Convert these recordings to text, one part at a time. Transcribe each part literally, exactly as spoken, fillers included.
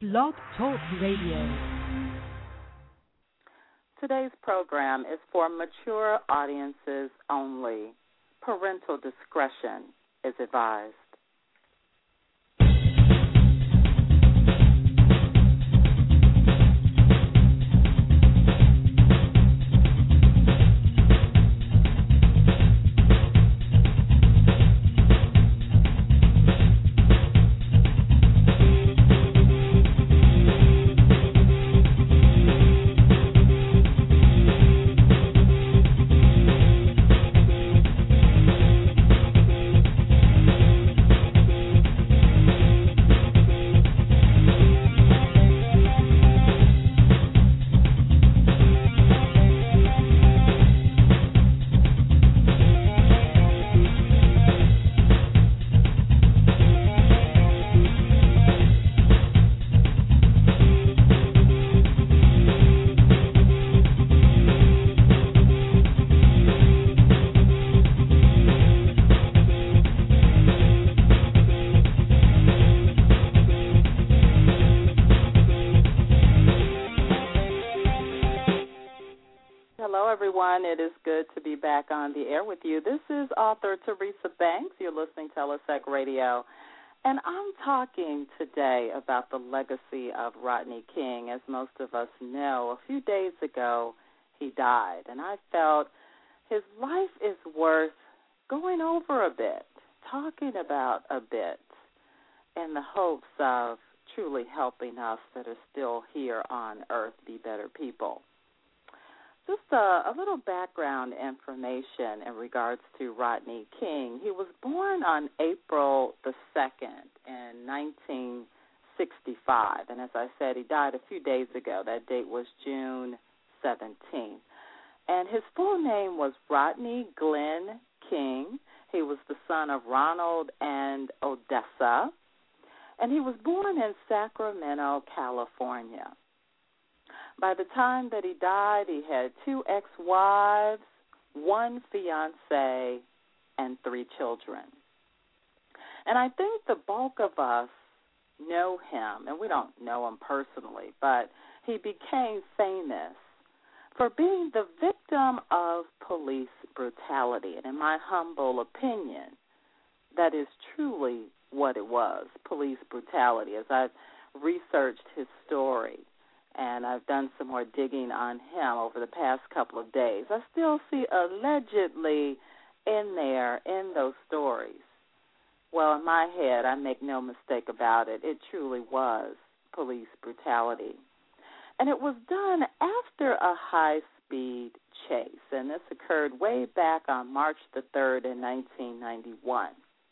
Blog Talk Radio. Today's program is for mature audiences only. Parental discretion is advised. It is good to be back on the air with you. This is author Teresa Banks. You're listening to Telesec Radio. And I'm talking today about the legacy of Rodney King. As most of us know, a few days ago he died. And I felt his life is worth going over a bit, talking about a bit, in the hopes of truly helping us that are still here on earth be better people. Just a, a little background information in regards to Rodney King. He was born on April the second in nineteen sixty-five. And as I said, he died a few days ago. That date was June seventeenth. And his full name was Rodney Glenn King. He was the son of Ronald and Odessa. And he was born in Sacramento, California. By the time that he died, he had two ex-wives, one fiancé, and three children. And I think the bulk of us know him, and we don't know him personally, but he became famous for being the victim of police brutality. And in my humble opinion, that is truly what it was, police brutality. As I've researched his story, and I've done some more digging on him over the past couple of days, I still see allegedly in there, in those stories. Well, in my head, I make no mistake about it, it truly was police brutality. And it was done after a high-speed chase, and this occurred way back on March the third in nineteen ninety-one.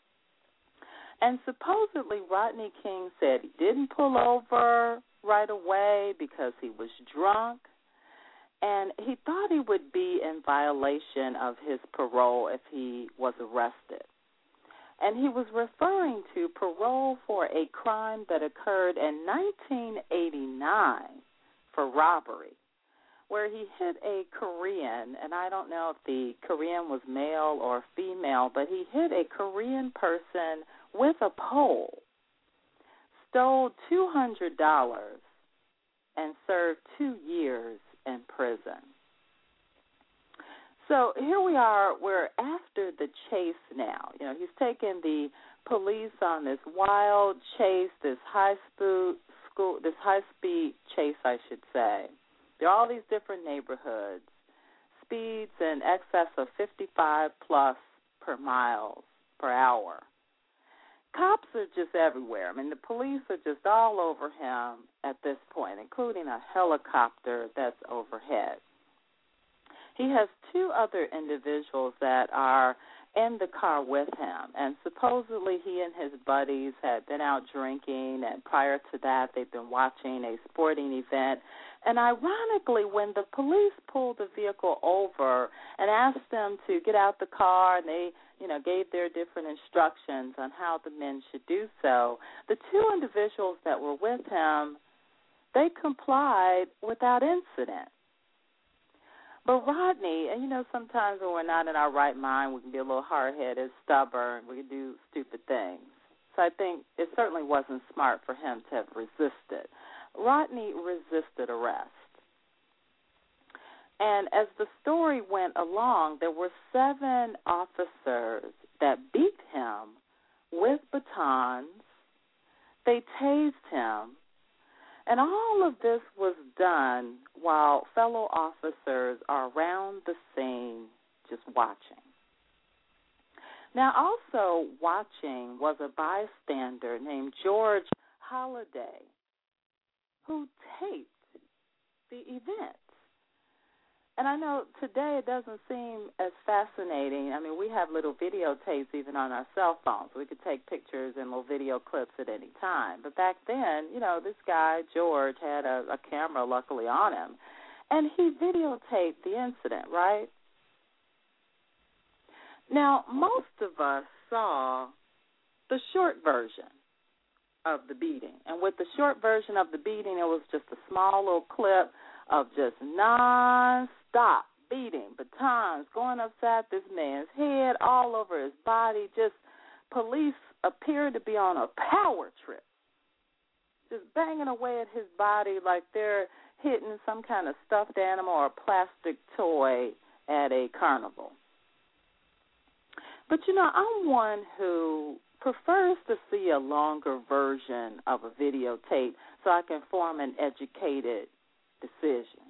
And supposedly Rodney King said he didn't pull over right away because he was drunk, and he thought he would be in violation of his parole if he was arrested. And he was referring to parole for a crime that occurred in nineteen eighty-nine for robbery, where he hit a Korean, and I don't know if the Korean was male or female, but he hit a Korean person with a pole, stole two hundred dollars, and served two years in prison. So here we are, we're after the chase now. You know, he's taken the police on this wild chase, this high speed school, this high speed chase, I should say. There are all these different neighborhoods, speeds in excess of fifty-five plus per miles per hour. Cops are just everywhere. I mean, the police are just all over him at this point, including a helicopter that's overhead. He has two other individuals that are in the car with him, and supposedly he and his buddies had been out drinking, and prior to that they've been watching a sporting event. And ironically, when the police pulled the vehicle over and asked them to get out the car, and they, you know, gave their different instructions on how the men should do so, the two individuals that were with him, they complied without incident. But Rodney, and you know, sometimes when we're not in our right mind, we can be a little hard-headed, stubborn, we can do stupid things. So I think it certainly wasn't smart for him to have resisted. Rodney resisted arrest. And as the story went along, there were seven officers that beat him with batons. They tased him. And all of this was done while fellow officers are around the scene just watching. Now, also watching was a bystander named George Holliday who taped the event. And I know today it doesn't seem as fascinating. I mean, we have little videotapes even on our cell phones. We could take pictures and little video clips at any time. But back then, you know, this guy, George, had a, a camera luckily on him. And he videotaped the incident, right? Now, most of us saw the short version of the beating. And with the short version of the beating, it was just a small little clip of just non-stop beating, batons going upside this man's head, all over his body. Just police appeared to be on a power trip, just banging away at his body like they're hitting some kind of stuffed animal or plastic toy at a carnival. But, you know, I'm one who prefers to see a longer version of a videotape so I can form an educated decision.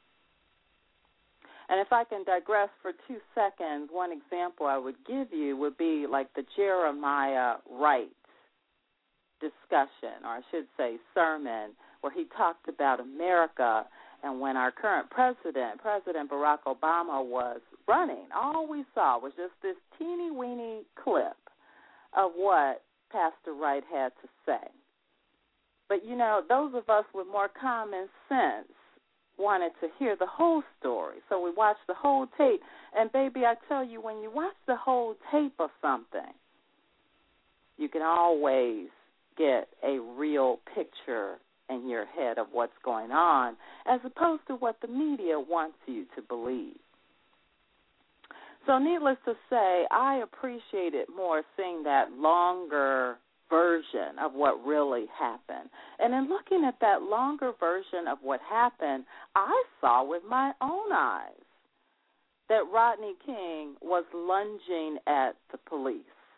And if I can digress for two seconds, one example I would give you would be like the Jeremiah Wright discussion, or I should say sermon, where he talked about America. And when our current president, President Barack Obama, was running, all we saw was just this teeny-weeny clip of what Pastor Wright had to say. But, you know, those of us with more common sense wanted to hear the whole story. So we watched the whole tape. And, baby, I tell you, when you watch the whole tape of something, you can always get a real picture in your head of what's going on, as opposed to what the media wants you to believe. So needless to say, I appreciated more seeing that longer version of what really happened. And in looking at that longer version of what happened, I saw with my own eyes that Rodney King was lunging at the police.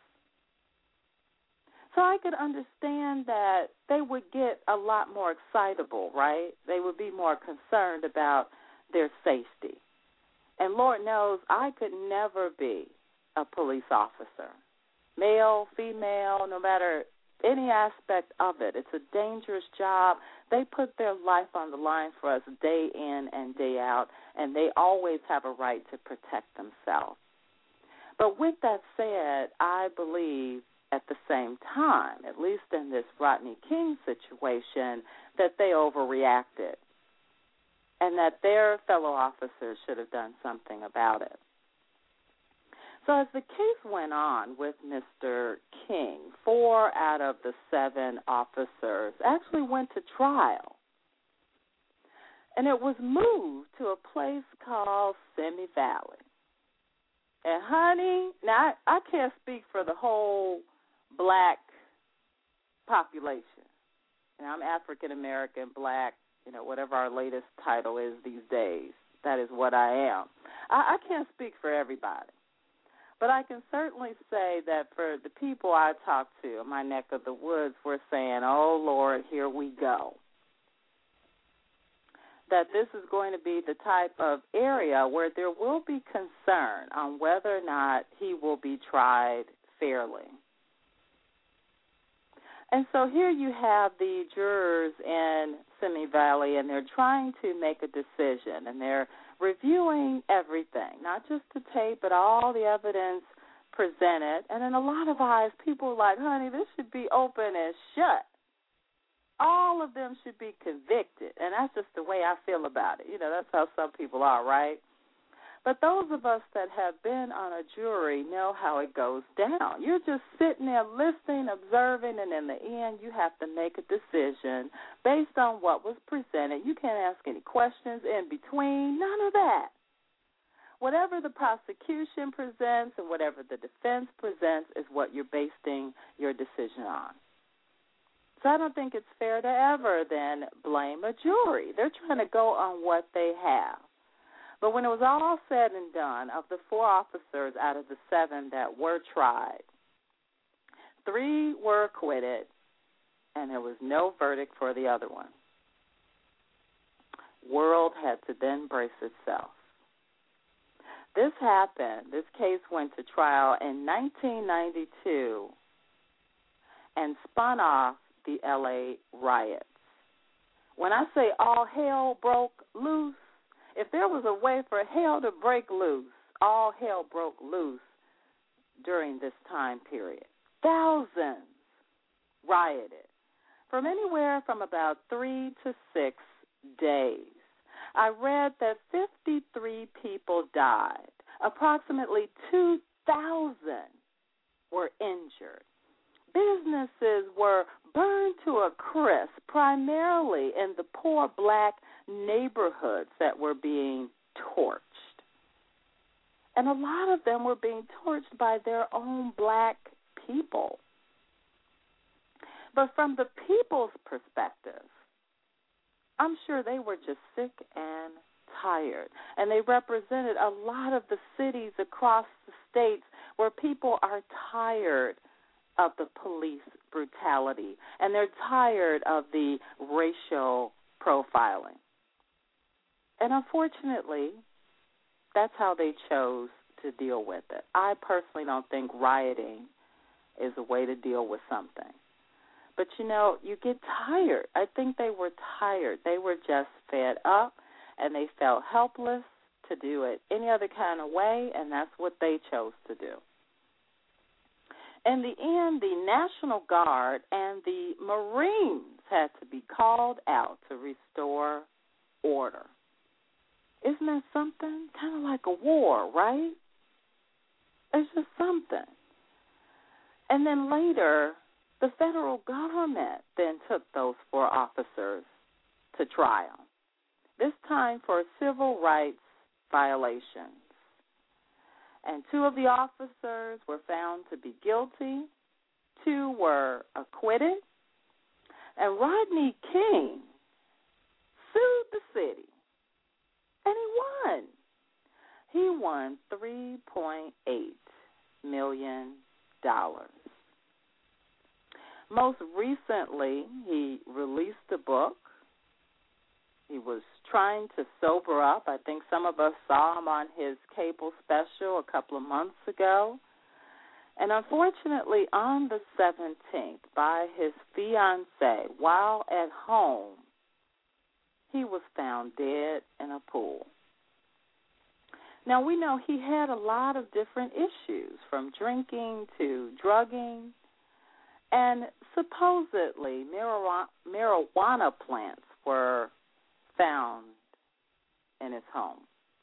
So I could understand that they would get a lot more excitable, right? They would be more concerned about their safety. And Lord knows I could never be a police officer, male, female, no matter any aspect of it. It's a dangerous job. They put their life on the line for us day in and day out, and they always have a right to protect themselves. But with that said, I believe at the same time, at least in this Rodney King situation, that they overreacted and that their fellow officers should have done something about it. So as the case went on with Mister King, four out of the seven officers actually went to trial. And it was moved to a place called Simi Valley. And, honey, now I, I can't speak for the whole black population. And I'm African-American, black, you know, whatever our latest title is these days. That is what I am. I, I can't speak for everybody. But I can certainly say that for the people I talk to in my neck of the woods, we're saying, oh, Lord, here we go. That this is going to be the type of area where there will be concern on whether or not he will be tried fairly. And so here you have the jurors in Simi Valley, and they're trying to make a decision, and they're reviewing everything, not just the tape, but all the evidence presented. And in a lot of eyes, people are like, honey, this should be open and shut. All of them should be convicted. And that's just the way I feel about it. You know, that's how some people are, right? But those of us that have been on a jury know how it goes down. You're just sitting there listening, observing, and in the end you have to make a decision based on what was presented. You can't ask any questions in between, none of that. whatever the prosecution presents and whatever the defense presents is what you're basing your decision on. So I don't think it's fair to ever then blame a jury. They're trying to go on what they have. But when it was all said and done, of the four officers out of the seven that were tried, three were acquitted, and there was no verdict for the other one. World had to then brace itself. This happened, this case went to trial in nineteen ninety-two and spun off the L A riots. When I say all hell broke loose, if there was a way for hell to break loose, all hell broke loose during this time period. Thousands rioted from anywhere from about three to six days. I read that fifty-three people died. Approximately two thousand were injured. Businesses were burned to a crisp, primarily in the poor black neighborhoods that were being torched. And a lot of them were being torched by their own black people. But from the people's perspective, I'm sure they were just sick and tired. And they represented a lot of the cities across the states where people are tired of the police brutality, and they're tired of the racial profiling. And unfortunately, that's how they chose to deal with it. I personally don't think rioting is a way to deal with something. But, you know, you get tired. I think they were tired. They were just fed up, and they felt helpless to do it any other kind of way, and that's what they chose to do. In the end, the National Guard and the Marines had to be called out to restore order. Isn't that something? Kind of like a war, right? It's just something. And then later, the federal government then took those four officers to trial, this time for civil rights violations. And two of the officers were found to be guilty. Two were acquitted. And Rodney King sued the city, and he won. He won three point eight million dollars. Most recently, he released a book. He was trying to sober up. I think some of us saw him on his cable special a couple of months ago. And unfortunately, on the seventeenth, by his fiancée, while at home, he was found dead in a pool. Now, we know he had a lot of different issues, from drinking to drugging, and supposedly marijuana, marijuana plants were found in his home.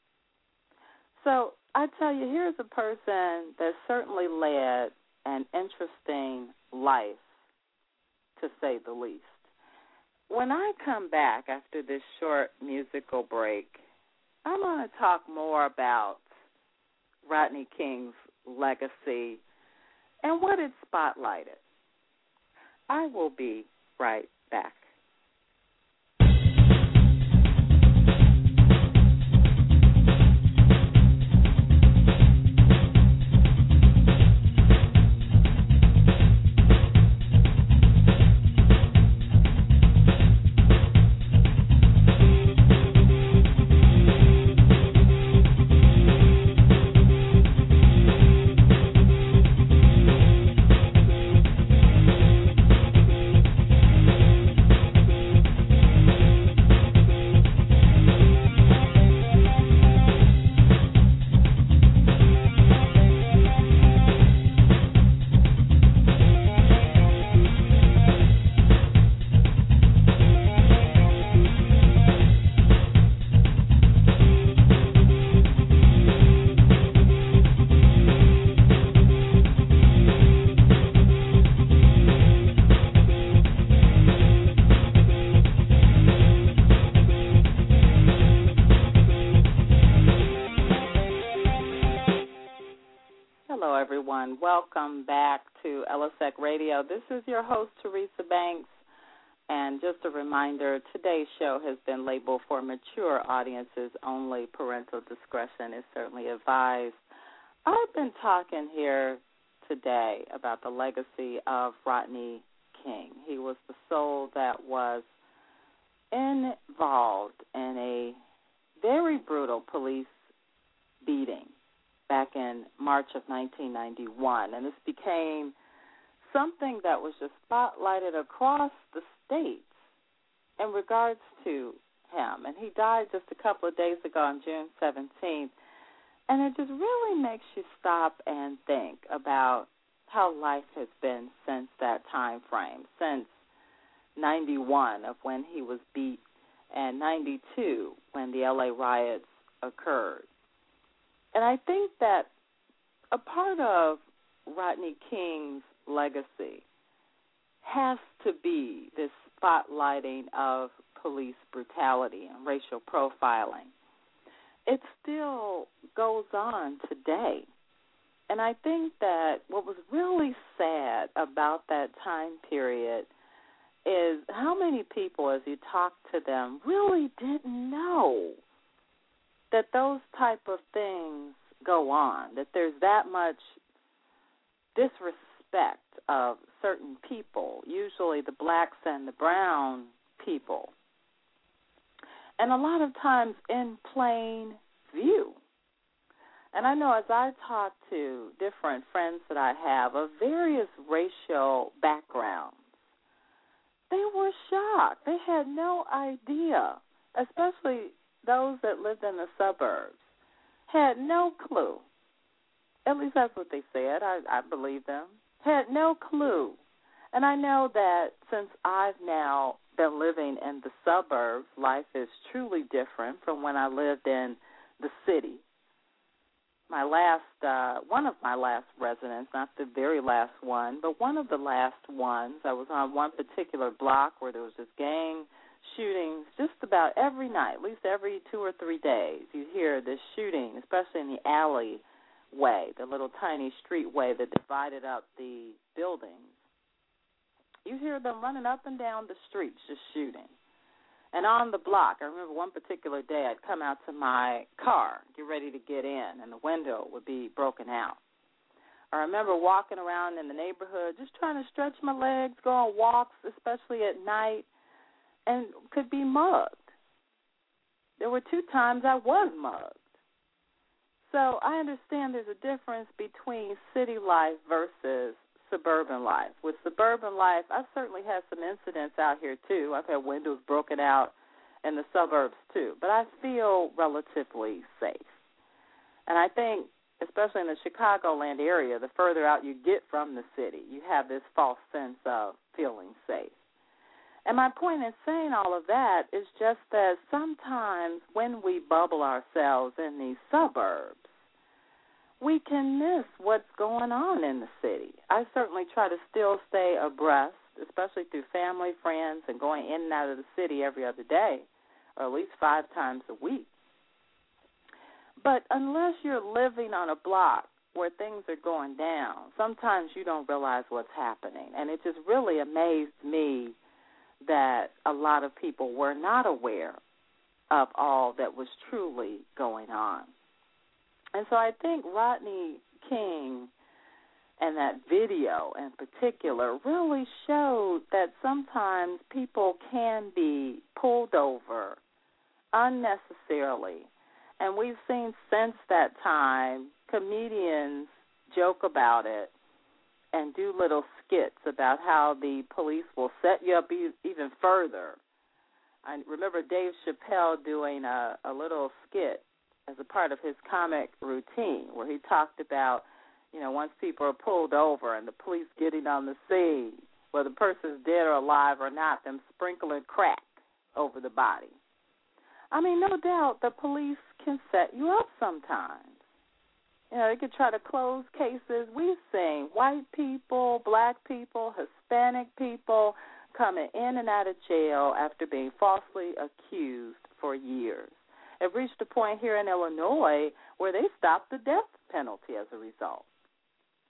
So I tell you, here's a person that certainly led an interesting life, to say the least. When I come back after this short musical break, I'm going to talk more about Rodney King's legacy and what it spotlighted. I will be right back. everyone. Welcome back to L S E C Radio. This is your host, Teresa Banks. And just a reminder, today's show has been labeled for mature audiences only. Parental discretion is certainly advised. I've been talking here today about the legacy of Rodney King. He was the soul that was involved in a very brutal police beating back in March of nineteen ninety-one. And this became something that was just spotlighted across the states in regards to him. And he died just a couple of days ago on June seventeenth. And it just really makes you stop and think about how life has been since that time frame, since ninety-one of when he was beat and ninety-two when the L A riots occurred. And I think that a part of Rodney King's legacy has to be this spotlighting of police brutality and racial profiling. It still goes on today. And I think that what was really sad about that time period is how many people, as you talk to them, really didn't know that those type of things go on, that there's that much disrespect of certain people, usually the blacks and the brown people, and a lot of times in plain view. And I know as I talk to different friends that I have of various racial backgrounds, they were shocked. They had no idea, especially those that lived in the suburbs, had no clue. At least that's what they said. I, I believe them. Had no clue. And I know that since I've now been living in the suburbs, life is truly different from when I lived in the city. My last, uh, one of my last residents, not the very last one, but one of the last ones, I was on one particular block where there was just gang shootings just about every night, at least every two or three days. You hear this shooting, especially in the alleyway, the little tiny streetway that divided up the buildings. You hear them running up and down the streets just shooting. And on the block, I remember one particular day I'd come out to my car, get ready to get in, and the window would be broken out. I remember walking around in the neighborhood just trying to stretch my legs, go on walks, especially at night, and could be mugged. There were two times I was mugged. So I understand there's a difference between city life versus suburban life. With suburban life, I've certainly had some incidents out here, too. I've had windows broken out in the suburbs, too. But I feel relatively safe. And I think, especially in the Chicagoland area, the further out you get from the city, you have this false sense of feeling safe. And my point in saying all of that is just that sometimes when we bubble ourselves in these suburbs, we can miss what's going on in the city. I certainly try to still stay abreast, especially through family, friends, and going in and out of the city every other day, or at least five times a week. But unless you're living on a block where things are going down, sometimes you don't realize what's happening. And it just really amazed me that a lot of people were not aware of all that was truly going on. And so I think Rodney King and that video in particular really showed that sometimes people can be pulled over unnecessarily. And we've seen since that time comedians joke about it and do little skits about how the police will set you up e- even further. I remember Dave Chappelle doing a, a little skit as a part of his comic routine where he talked about, you know, once people are pulled over and the police getting on the scene, whether the person's dead or alive or not, them sprinkling crack over the body. I mean, no doubt the police can set you up sometimes. You know, they could try to close cases. We've seen white people, black people, Hispanic people coming in and out of jail after being falsely accused for years. It reached a point here in Illinois where they stopped the death penalty as a result.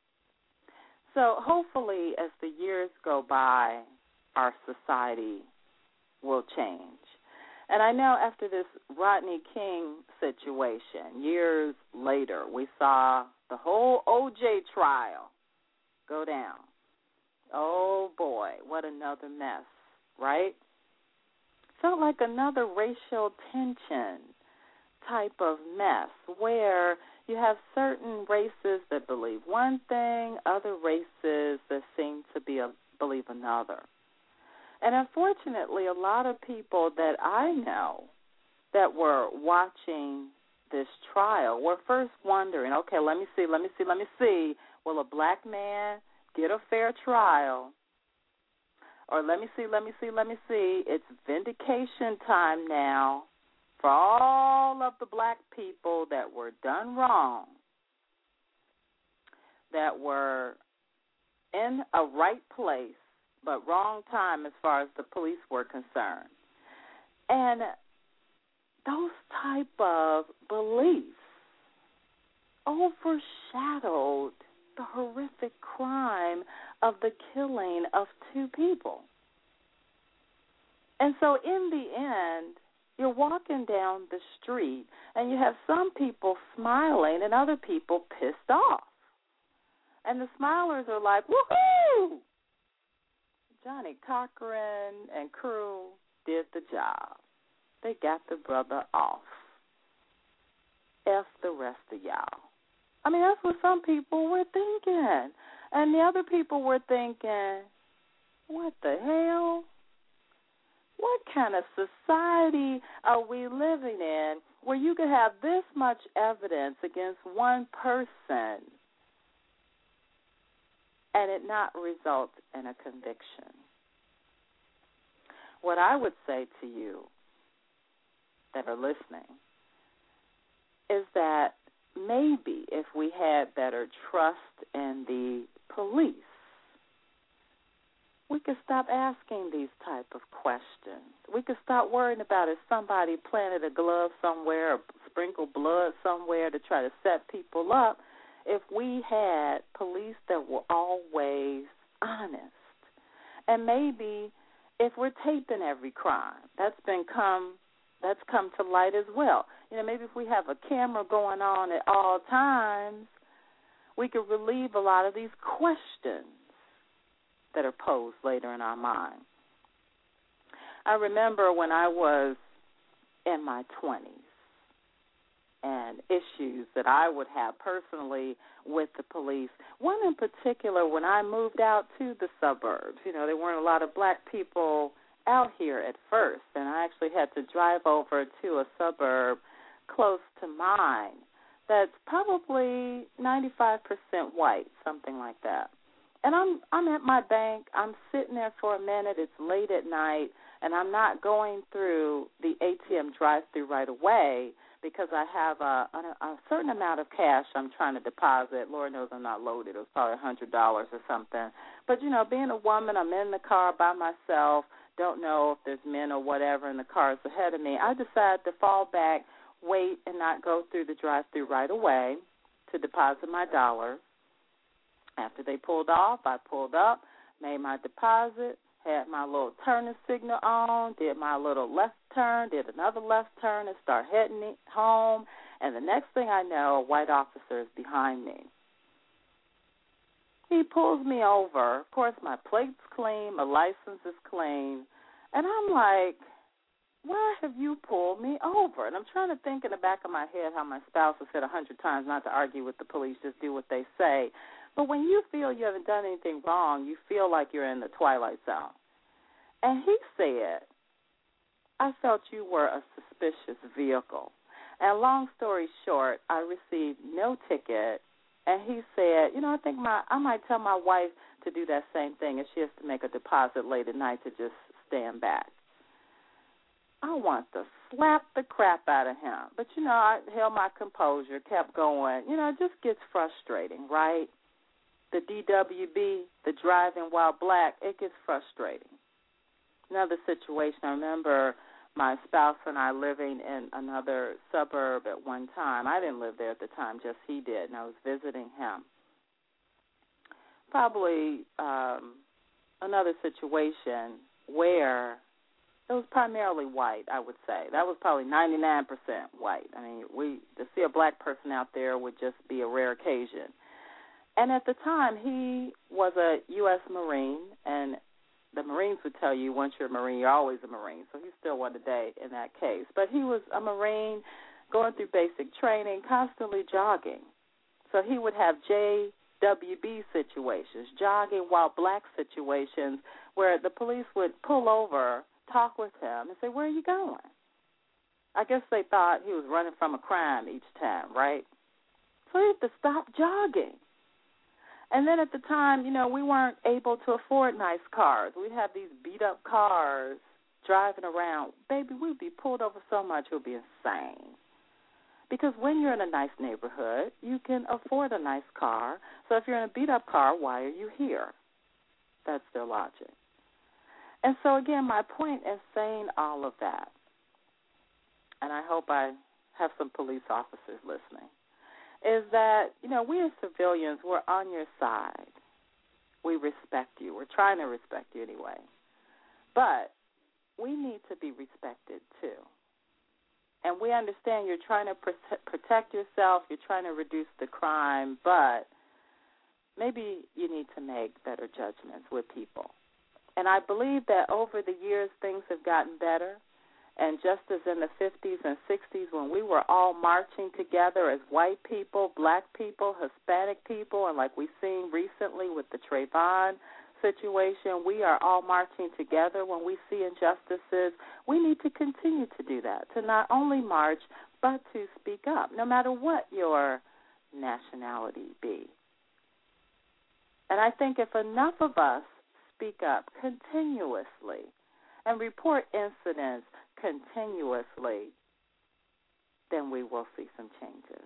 So hopefully as the years go by, our society will change. And I know after this Rodney King situation, years later, we saw the whole O J trial go down. Oh, boy, what another mess, right? Felt like another racial tension type of mess where you have certain races that believe one thing, other races that seem to be a, believe another. And unfortunately, a lot of people that I know that were watching this trial were first wondering, okay, let me see, let me see, let me see, will a black man get a fair trial? Or let me see, let me see, let me see, it's vindication time now for all of the black people that were done wrong, that were in a right place, but wrong time as far as the police were concerned. And those type of beliefs overshadowed the horrific crime of the killing of two people. And so in the end, you're walking down the street and you have some people smiling and other people pissed off. And the smilers are like, woohoo! Johnny Cochran and crew did the job. They got the brother off. F the rest of y'all. I mean, that's what some people were thinking. And the other people were thinking, what the hell? What kind of society are we living in where you could have this much evidence against one person and it not result in a conviction? What I would say to you that are listening is that maybe if we had better trust in the police, we could stop asking these type of questions. We could stop worrying about if somebody planted a glove somewhere or sprinkled blood somewhere to try to set people up, if we had police that were always honest. And maybe if we're taping every crime, that's been come that's come to light as well. You know, maybe if we have a camera going on at all times, we could relieve a lot of these questions that are posed later in our mind. I remember when I was in my twenties and issues that I would have personally with the police. One in particular, when I moved out to the suburbs, you know, there weren't a lot of black people out here at first, and I actually had to drive over to a suburb close to mine that's probably ninety-five percent white, something like that. And I'm I'm at my bank. I'm sitting there for a minute. It's late at night, and I'm not going through the A T M drive-through right away because I have a, a, a certain amount of cash I'm trying to deposit. Lord knows I'm not loaded. It was probably one hundred dollars or something. But, you know, being a woman, I'm in the car by myself, don't know if there's men or whatever in the cars ahead of me. I decided to fall back, wait, and not go through the drive-through right away to deposit my dollars. After they pulled off, I pulled up, made my deposit, had my little turning signal on, did my little left turn, did another left turn, and start heading home. And the next thing I know, a white officer is behind me. He pulls me over. Of course, my plate's clean, my license is clean. And I'm like, why have you pulled me over? And I'm trying to think in the back of my head how my spouse has said a hundred times not to argue with the police, just do what they say. But when you feel you haven't done anything wrong, you feel like you're in the twilight zone. And he said, I felt you were a suspicious vehicle. And long story short, I received no ticket. And he said, you know, I think my I might tell my wife to do that same thing if she has to make a deposit late at night to just stand back. I want to slap the crap out of him. But, you know, I held my composure, kept going. You know, it just gets frustrating, right? The D W B, the driving while black, it gets frustrating. Another situation, I remember my spouse and I living in another suburb at one time. I didn't live there at the time, just he did, and I was visiting him. probably um, another situation where it was primarily white, I would say. That was probably ninety-nine percent white. I mean, we to see a black person out there would just be a rare occasion. And at the time, he was a U S Marine, and the Marines would tell you once you're a Marine, you're always a Marine, so he's still one today in that case. But he was a Marine going through basic training, constantly jogging. So he would have J W B situations, jogging while black situations, where the police would pull over, talk with him, and say, where are you going? I guess they thought he was running from a crime each time, right? So he had to stop jogging. And then at the time, you know, we weren't able to afford nice cars. We'd have these beat-up cars driving around. Baby, we'd be pulled over so much it would be insane. Because when you're in a nice neighborhood, you can afford a nice car. So if you're in a beat-up car, why are you here? That's their logic. And so, again, my point in saying all of that, and I hope I have some police officers listening, is that, you know, we as civilians, we're on your side. We respect you. We're trying to respect you anyway. But we need to be respected, too. And we understand you're trying to protect yourself, you're trying to reduce the crime, but maybe you need to make better judgments with people. And I believe that over the years things have gotten better. And just as in the fifties and sixties when we were all marching together as white people, black people, Hispanic people, and like we've seen recently with the Trayvon situation, we are all marching together when we see injustices. We need to continue to do that, to not only march, but to speak up, no matter what your nationality be. And I think if enough of us speak up continuously and report incidents continuously, then we will see some changes.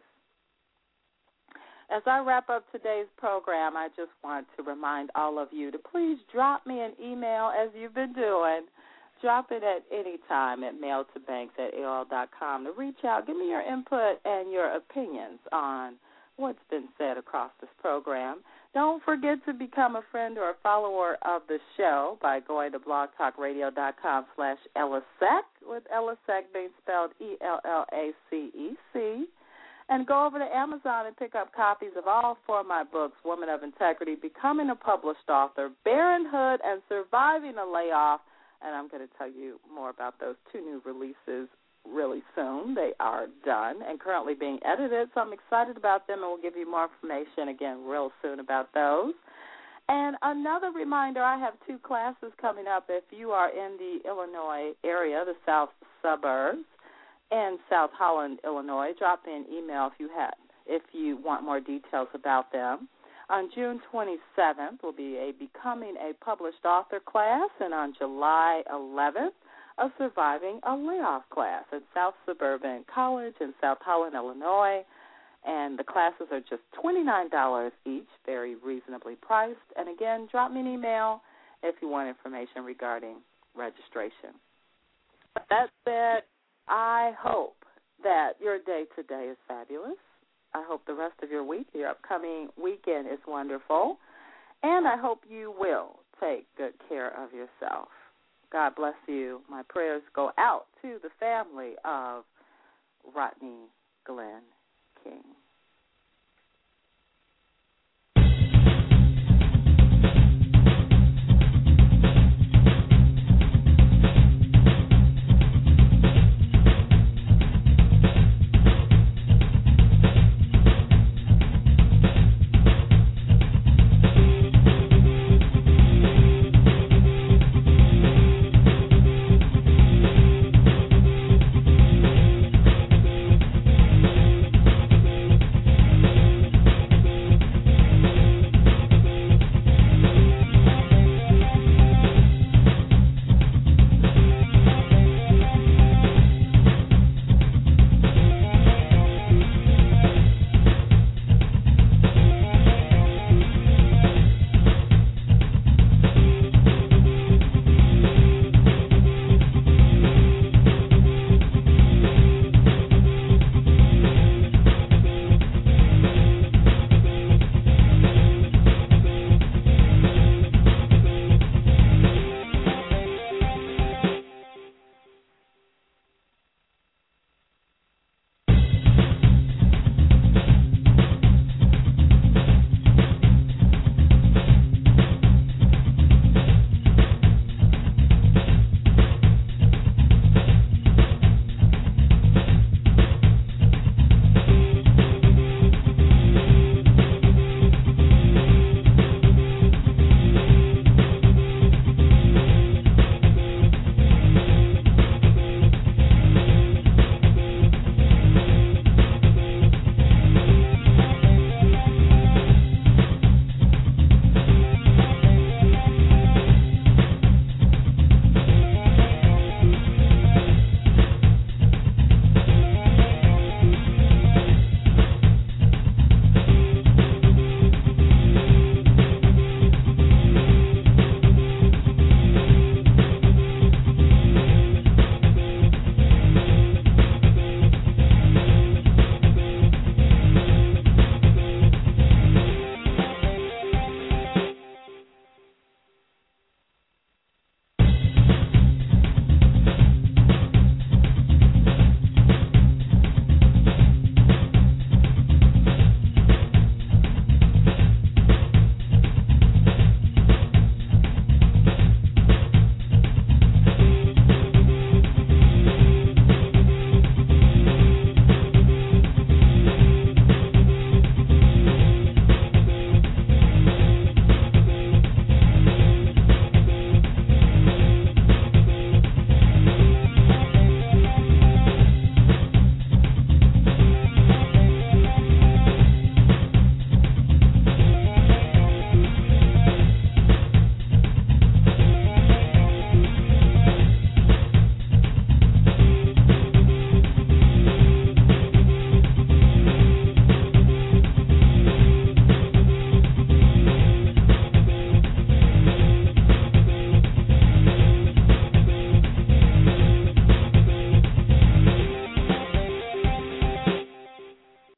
As I wrap up today's program, I just want to remind all of you to please drop me an email as you've been doing. Drop it at any time at mail to banks at A O L dot com to reach out. Give me your input and your opinions on what's been said across this program. Don't forget to become a friend or a follower of the show by going to blogtalkradio.com slash Ellisec, with Ellisec being spelled E L L A C E C. And go over to Amazon and pick up copies of all four of my books, Woman of Integrity, Becoming a Published Author, Parenthood, and Surviving a Layoff. And I'm going to tell you more about those two new releases really soon. They are done and currently being edited, so I'm excited about them, and we'll give you more information again real soon about those. And another reminder, I have two classes coming up. If you are in the Illinois area, the south suburbs, in South Holland, Illinois, drop me an email if you have, if you want more details about them. On June twenty-seventh will be a Becoming a Published Author class, and on July eleventh, a Surviving a Layoff class at South Suburban College in South Holland, Illinois. And the classes are just twenty-nine dollars each, very reasonably priced. And again, drop me an email if you want information regarding registration. With that said, I hope that your day today is fabulous. I hope the rest of your week, your upcoming weekend is wonderful. And I hope you will take good care of yourself. God bless you. My prayers go out to the family of Rodney Glenn King.